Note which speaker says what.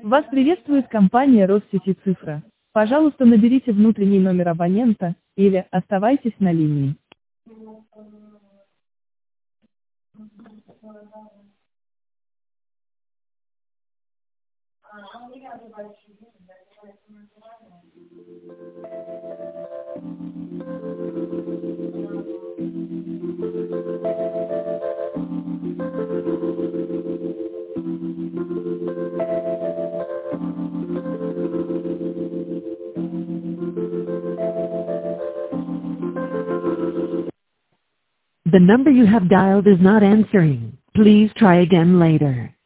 Speaker 1: Вас приветствует компания Россети Цифра. Пожалуйста, наберите внутренний номер абонента, или оставайтесь на линии.
Speaker 2: The number you have dialed is not answering. Please try again later.